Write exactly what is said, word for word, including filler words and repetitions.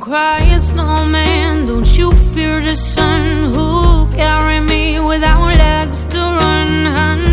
cry, snowman. Don't you fear the sun? Who'll carry me without legs to run?